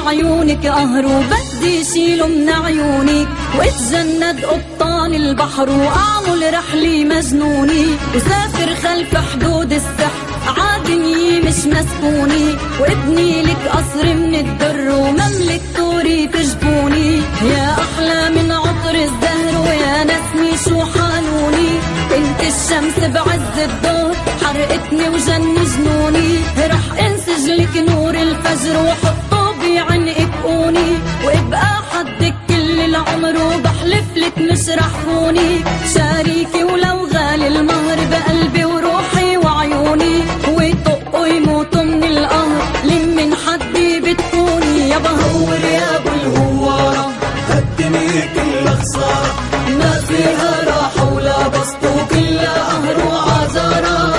عيونك قهروا، بدي شيله من عيونك واتجند قبطان البحر، واعمل رحلة مجنوني وسافر خلف حدود السحر، عادني مش مسكوني وابني لك قصر من الدر ومملك توري تجبوني. يا احلى من عطر الزهر ويا نسمي شو حالوني، انت الشمس بعز الظهر حرقتني وجن جنوني، رح انسج لك نور الفجر وحطه بعنقك قوني، وابقى حدك كل العمر وبحلف لك مش رح خوني، شاريكي ولو غالي المهر بقلبي وروحي وعيوني، ويطقوا يموتوا من القهر لم من حدي بتكوني. يا بهور يا ابو الهوارة هالدنيا كلها خسارة، ما فيها راحة ولا بسط وكلها قهر وعذارة.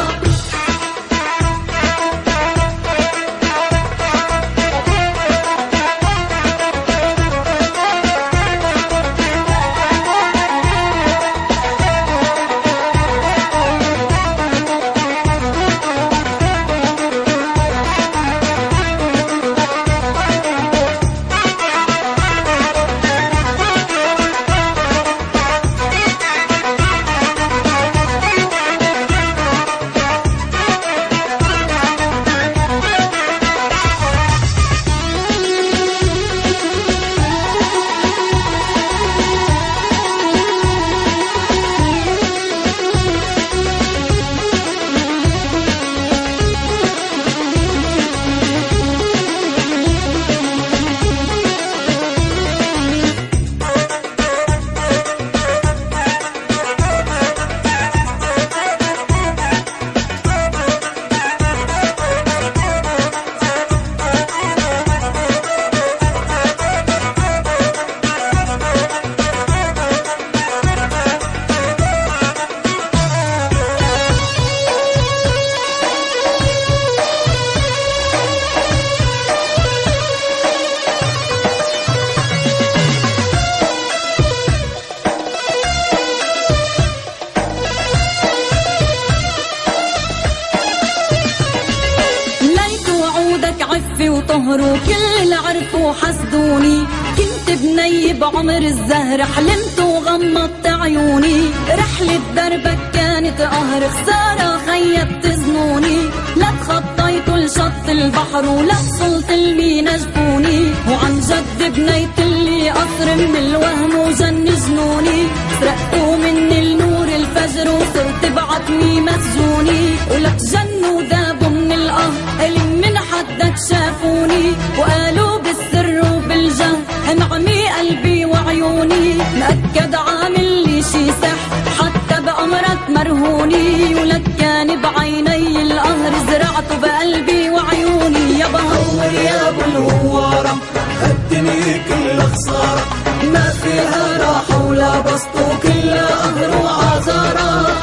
وطهروا كل اللي عرفوا حسدوني، كنت بني بعمر الزهر حلمت وغمضت عيوني، رحلة دربك كانت قهر خسارة خيب تزنوني، لا تخطيتوا لشط البحر ولا وصلت المينا جفوني، وعن جد بنيت لي قصر من الوهم وجن جنوني، سرقتوا مني النور الفجر وصرت بعتمي مسجوني، ولك جنوا ذابوا من القهر من حدك شافوني، وقالوا بالسر وبالجهر انعمي قلبي وعيوني، مأكد عامل لي شي سحر حتى بأمرك مرهوني، ولك كان بعيني القهر زرعته بقلبي وعيوني. يا بهور يا ابو الهوارة هالدنيا كلها خسارة، ما فيها راحة ولا بسط وكلها قهر وعذارة.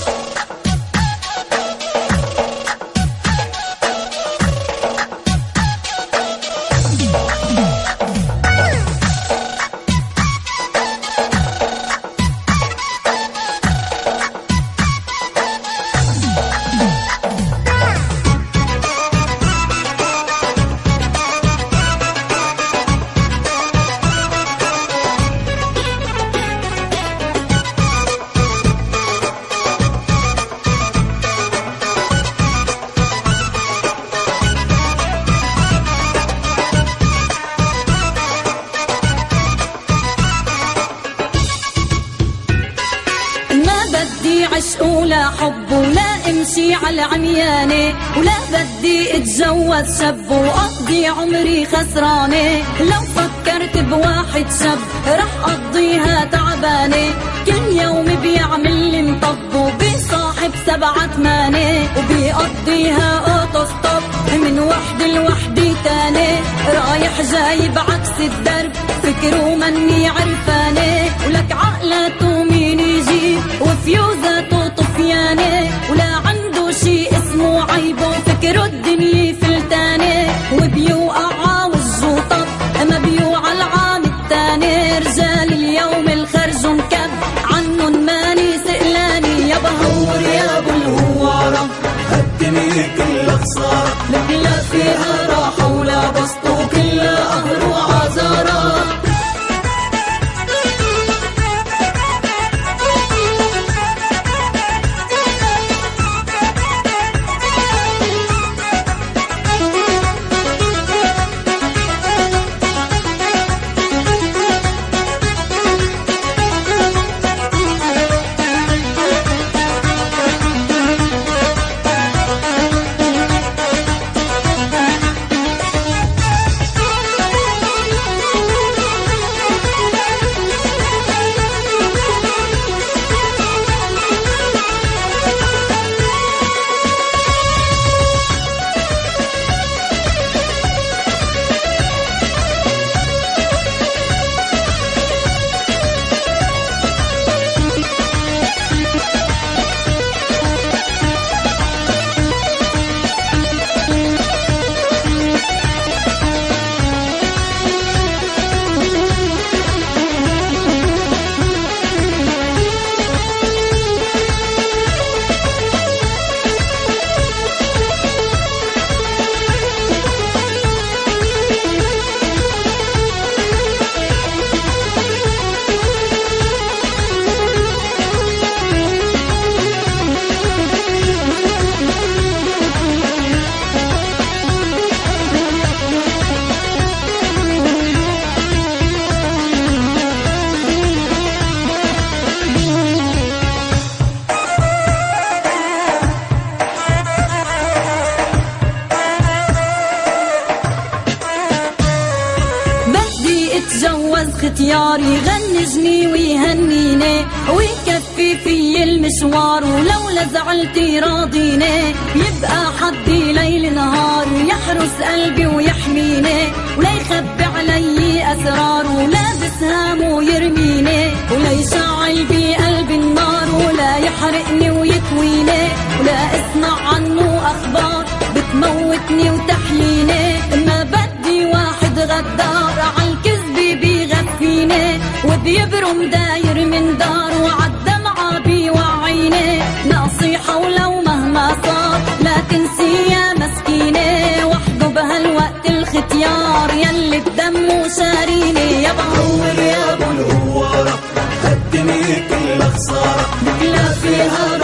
عشق ولا حب ولا امشي على عمياني، ولا بدي اتجوز شاب واقضي عمري خسرانه، لو فكرت بواحد شاب رح اقضيها تعبانه، كل يوم بيعمل لي مطب وبيصاحب 7 8 وبيقضيها اوتو ستوب من وحده لوحده تاني، رايح جاي بعكس الدرب فكره مني عرفانه، ولك عقلاته مين يجي وفيوزاته طفيانه، ولا عنده شي اسمه عيبه فكره الدنيا فلتانه، وبيوقع عوج وطب ما بيوعى العام التاني، رجال اليوم الخرج مكب عنن ماني سئلاني. يا بهور يا ابو الهوارة هالدنيا كلها خسارة، لك لا فيها راحة ولا بسط وكلها قهر يتجوز ختياري غنجني ويهنيني ويكفي في المشوار ولولا زعلتي راضيني يبقى حدي ليل نهار يحرس قلبي ويحميني ولا يخبي علي أسرار ولابس هام ويرميني ولا يشعل بقلبي النار ولا يحرقني ويكويني ولا اسمع عنه أخبار بتموتني وتحييني ما بدي واحد غدار عالكذب بيغفيني وبيبرم داير من دار وعالدمعة بيوعيني نصيحة ولو مهما صار لا تنسي يا مسكينة وحده بهالوقت الختيار يلي بدمه شاريني يا دور يا ابو الهوارة هالدنيا كلها خسارة لا فيها